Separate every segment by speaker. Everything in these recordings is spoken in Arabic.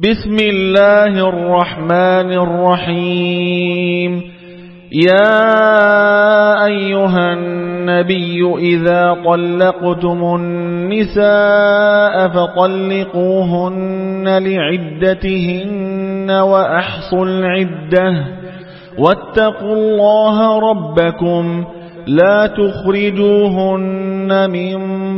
Speaker 1: بسم الله الرحمن الرحيم. يا أيها النبي إذا طلقتم النساء فطلقوهن لعدتهن وأحصوا العدة واتقوا الله ربكم لا تخرجوهن من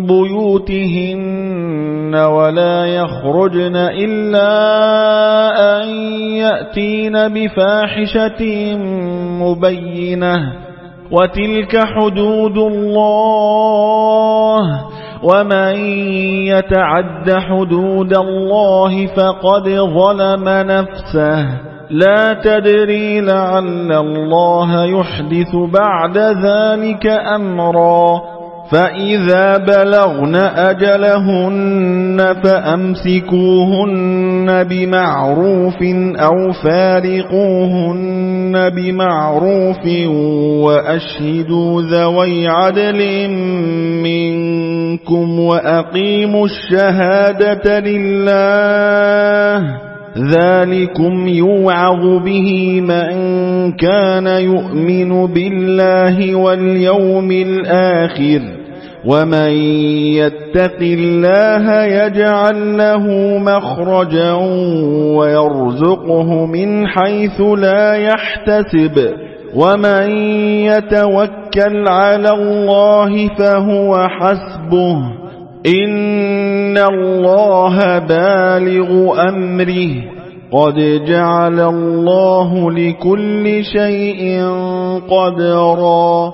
Speaker 1: بيوتهن ولا يخرجن إلا أن يأتين بفاحشة مبينة وتلك حدود الله ومن يتعد حدود الله فقد ظلم نفسه لا تدري لعل الله يحدث بعد ذلك أمرا فإذا بلغن أجلهن فأمسكوهن بمعروف أو فارقوهن بمعروف وأشهدوا ذوي عدل منكم وأقيموا الشهادة لله ذلكم يوعظ به من كان يؤمن بالله واليوم الآخر ومن يتق الله يجعل له مخرجا ويرزقه من حيث لا يحتسب ومن يتوكل على الله فهو حسبه إن الله بالغ أمره قد جعل الله لكل شيء قدرا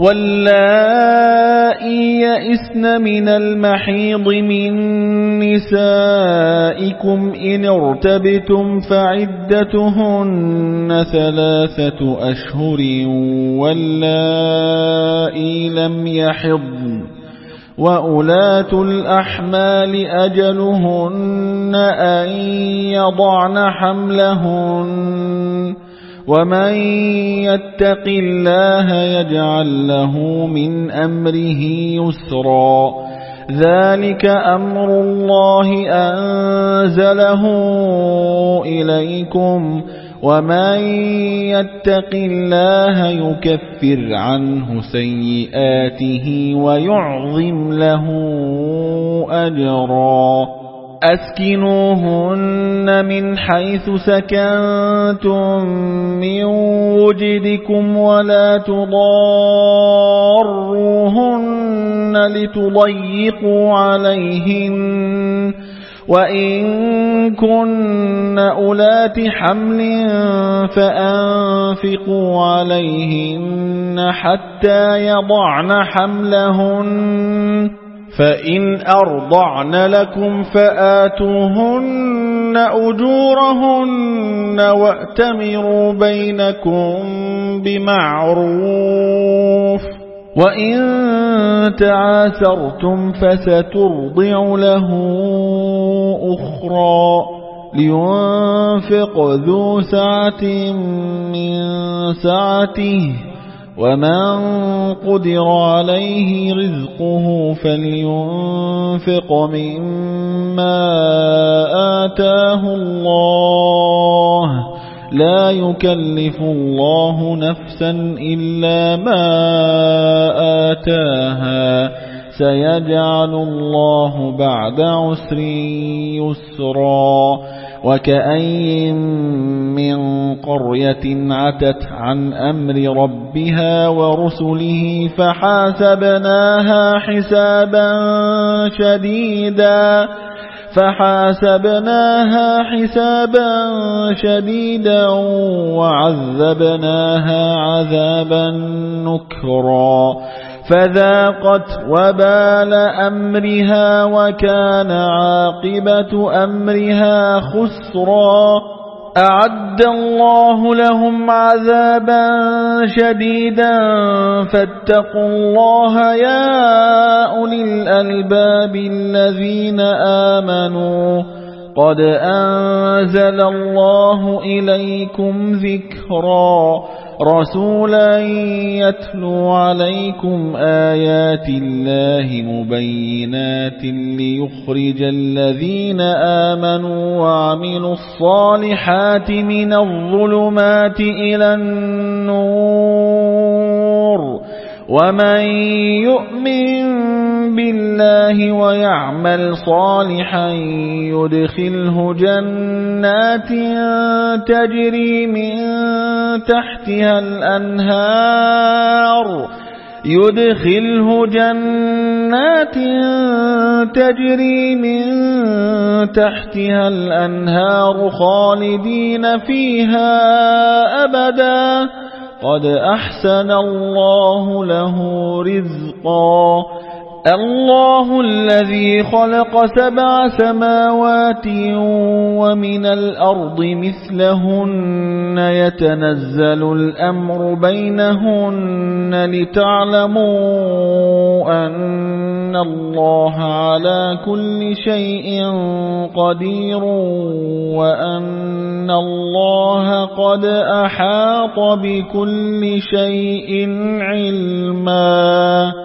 Speaker 1: واللائي يئسن من المحيض من نسائكم إن ارتبتم فعدتهن 3 أشهر واللائي لم يحضن وأولاة الأحمال أجلهن أن يضعن حملهن ومن يتق الله يجعل له من أمره يسرا ذلك أمر الله أنزله إليكم ومن يتق الله يكفر عنه سيئاته ويعظم له أجرا أسكنوهن من حيث سكنتم من وجدكم ولا تضاروهن لتضيقوا عليهن وإن كن أولات حمل فأنفقوا عليهن حتى يضعن حملهن فإن أرضعن لكم فآتوهن أجورهن وأتمروا بينكم بمعروف وإن تعاسرتم فسترضع له أخرى لينفق ذو سعة من سعته ومن قدر عليه رزقه فلينفق مما آتاه الله لا يكلف الله نفسا إلا ما آتاها سيجعل الله بعد عسر يسرا وكأي من قرية عتت عن أمر ربها ورسله فحاسبناها حسابا شديدا وعذبناها عذابا نكرا فذاقت وبال أمرها وكان عاقبة أمرها خسرا أعد الله لهم عذابا شديدا فاتقوا الله يا أولي الألباب الذين آمنوا قد أنزل الله إليكم ذكرا رسولا يتلو عليكم آيات الله مبينات ليخرج الذين آمنوا وعملوا الصالحات من الظلمات إلى النور ومن يؤمن بالله ويعمل صالحا يدخله جنات تجري من تحتها الأنهار خالدين فيها أبدا قد أحسن الله له رزقا الله الذي خلق 7 سماوات ومن الأرض مثلهن يتنزل الأمر بينهن لتعلموا أن الله على كل شيء قدير وأن الله قد أحاط بكل شيء علما